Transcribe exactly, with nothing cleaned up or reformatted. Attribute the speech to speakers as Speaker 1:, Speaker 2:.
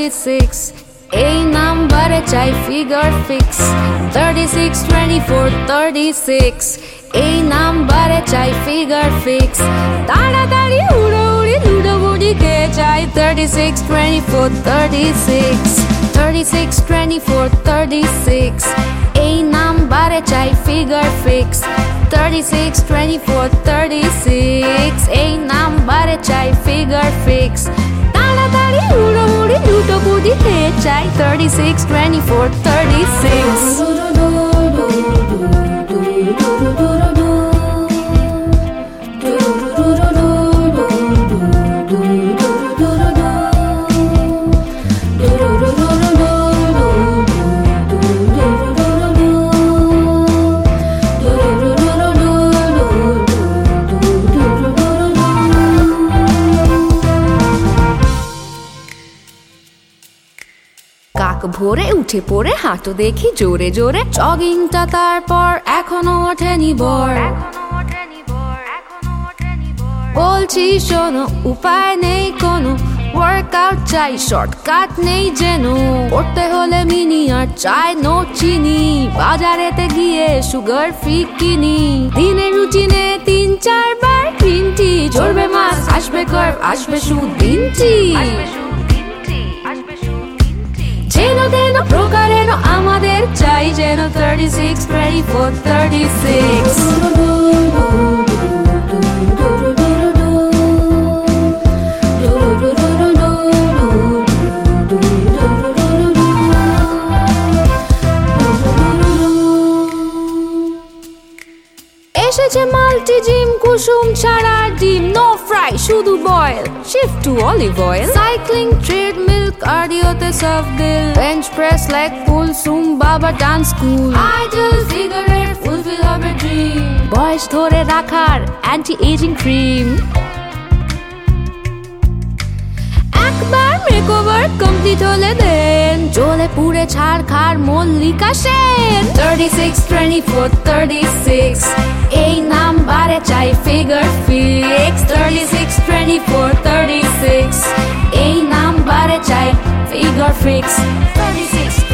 Speaker 1: thirty-six এই নাম্বারে চাই figure fix thirty-six twenty-four thirty-six এই নাম্বারে চাই ফিগার ফিক্স তাড়াতাড়ি উড়োউড়ি লুডোবুড়ি কে চাই thirty-six twenty-four thirty-six thirty-six twenty-four thirty-six এই নাম্বারে চাই figure fix thirty-six twenty-four thirty-six এই নাম্বারে চাই ফিগার ফিক্স তাড়াতাড়ি উড়োউড়ি লুডোবুড়ি কে চাই thirty-six twenty-four thirty-six কাক ভোরে উঠে পড়ে হাঁটো দেখি জোরে জোরে জগিংটা তারপর এখনো ওঠেনি বর বলছি শোনো উপায় নেই কোনো ওয়ার্কআউট চাই শর্টকাট নেই যেন পড়তে হলে মিনি আর চাই নো চিনি বাজারেতে গিয়ে সুগার ফ্রি কিনি দিনের রুটিনে তিন চারবার গ্রিন টি ঝরবে মাছ আসবে কার্ব আসবে সুদ দিন টি যেন তেন প্রকারেণ আমাদের চাই যেন thirty-six twenty-four thirty-six এসেছে মাল্টি জিম কুসুম ছাড়া ডিম নো ফ্রাই শুধু boil shift to olive oil cycling treadmill কার্ডিওতে সাফ দিল bench press leg pull zumba বা ডান্স স্কুল আইডল ফিগারের ফুলফিল হবে ড্রিম বয়স ধরে রাখার অ্যান্টি এজিং ক্রিম একবার মেকওভার কমপ্লিট হলে দেন জ্বলে পুড়ে ছাড়খাড় Mallika Sen thirty-six twenty-four thirty-six এই নাম্বারে চাই figure fix thirty-six twenty-four thirty-six এই নাম্বারে চাই ফিগার ফিক্স thirty-six